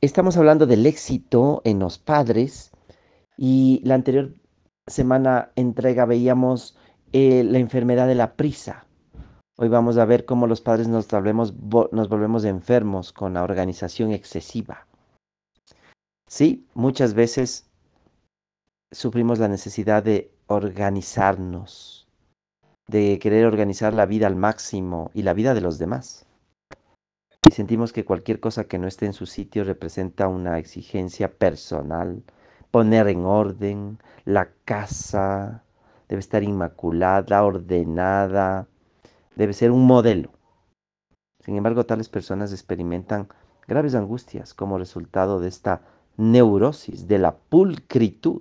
Estamos hablando del éxito en los padres y la anterior semana entrega veíamos la enfermedad de la prisa. Hoy vamos a ver cómo los padres nos volvemos enfermos con la organización excesiva. Sí, muchas veces sufrimos la necesidad de organizarnos, de querer organizar la vida al máximo y la vida de los demás. Y sentimos que cualquier cosa que no esté en su sitio representa una exigencia personal. Poner en orden, la casa debe estar inmaculada, ordenada, debe ser un modelo. Sin embargo, tales personas experimentan graves angustias como resultado de esta neurosis de la pulcritud.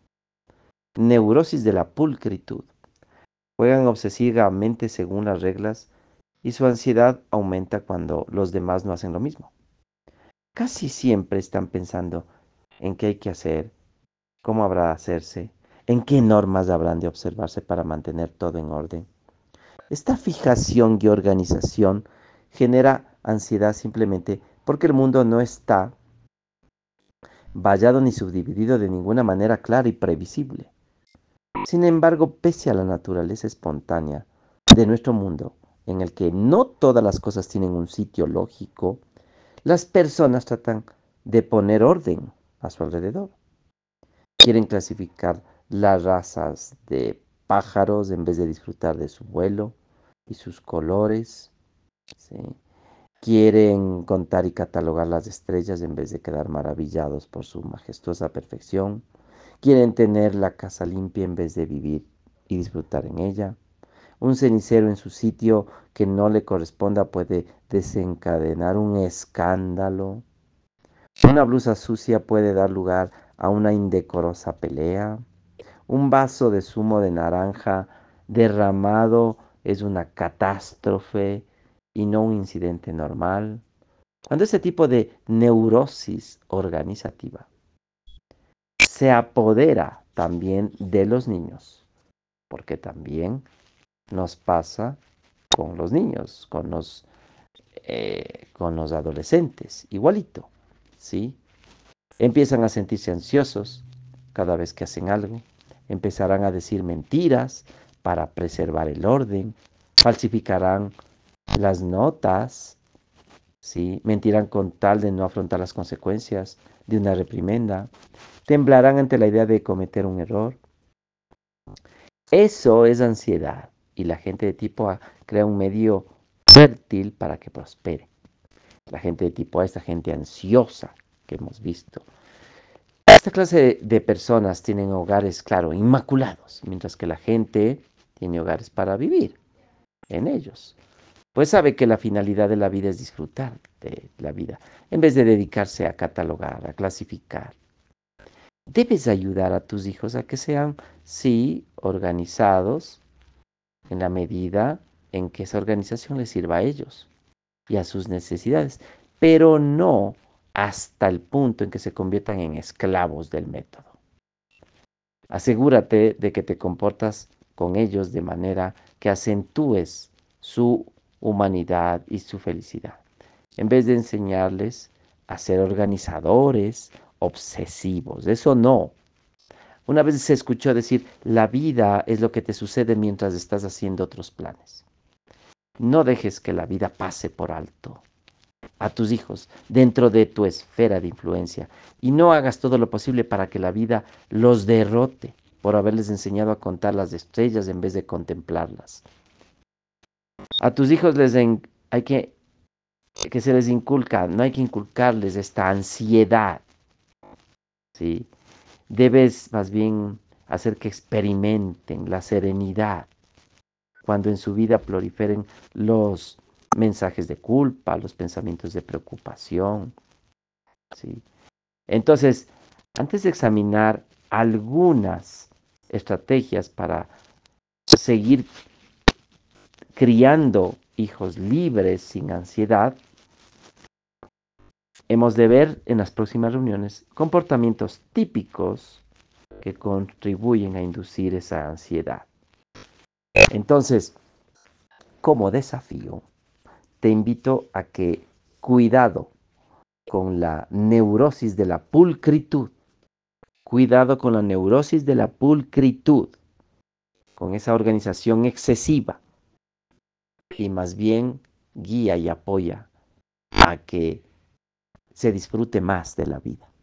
Neurosis de la pulcritud. Juegan obsesivamente según las reglas y su ansiedad aumenta cuando los demás no hacen lo mismo. Casi siempre están pensando en qué hay que hacer, cómo habrá de hacerse, en qué normas habrán de observarse para mantener todo en orden. Esta fijación y organización genera ansiedad simplemente porque el mundo no está vallado ni subdividido de ninguna manera clara y previsible. Sin embargo, pese a la naturaleza espontánea de nuestro mundo, en el que no todas las cosas tienen un sitio lógico, las personas tratan de poner orden a su alrededor. Quieren clasificar las razas de pájaros en vez de disfrutar de su vuelo y sus colores. ¿Sí? Quieren contar y catalogar las estrellas en vez de quedar maravillados por su majestuosa perfección. Quieren tener la casa limpia en vez de vivir y disfrutar en ella. Un cenicero en su sitio que no le corresponda puede desencadenar un escándalo. Una blusa sucia puede dar lugar a una indecorosa pelea. Un vaso de zumo de naranja derramado es una catástrofe y no un incidente normal. Cuando ese tipo de neurosis organizativa se apodera también de los niños, porque también nos pasa con los niños, con los adolescentes, igualito, ¿sí? Empiezan a sentirse ansiosos cada vez que hacen algo, empezarán a decir mentiras para preservar el orden, falsificarán las notas, ¿sí? Mentirán con tal de no afrontar las consecuencias de una reprimenda, temblarán ante la idea de cometer un error. Eso es ansiedad y la gente de tipo A crea un medio fértil para que prospere. La gente de tipo A, esta gente ansiosa que hemos visto. Esta clase de personas tienen hogares, claro, inmaculados, mientras que la gente tiene hogares para vivir en ellos. Pues sabe que la finalidad de la vida es disfrutar de la vida, en vez de dedicarse a catalogar, a clasificar. Debes ayudar a tus hijos a que sean, sí, organizados en la medida en que esa organización les sirva a ellos y a sus necesidades, pero no hasta el punto en que se conviertan en esclavos del método. Asegúrate de que te comportas con ellos de manera que acentúes su humanidad y su felicidad. En vez de enseñarles a ser organizadores, obsesivos. Eso no. Una vez se escuchó decir, la vida es lo que te sucede mientras estás haciendo otros planes. No dejes que la vida pase por alto a tus hijos dentro de tu esfera de influencia y no hagas todo lo posible para que la vida los derrote por haberles enseñado a contar las estrellas en vez de contemplarlas. A tus hijos hay que se les inculca, no hay que inculcarles esta ansiedad, ¿sí? Debes más bien hacer que experimenten la serenidad cuando en su vida proliferen los mensajes de culpa, los pensamientos de preocupación, ¿sí? Entonces, antes de examinar algunas estrategias para seguir criando hijos libres sin ansiedad, hemos de ver en las próximas reuniones comportamientos típicos que contribuyen a inducir esa ansiedad. Entonces, como desafío, te invito a que cuidado con la neurosis de la pulcritud. Cuidado con la neurosis de la pulcritud, con esa organización excesiva, y más bien guía y apoya a que se disfrute más de la vida.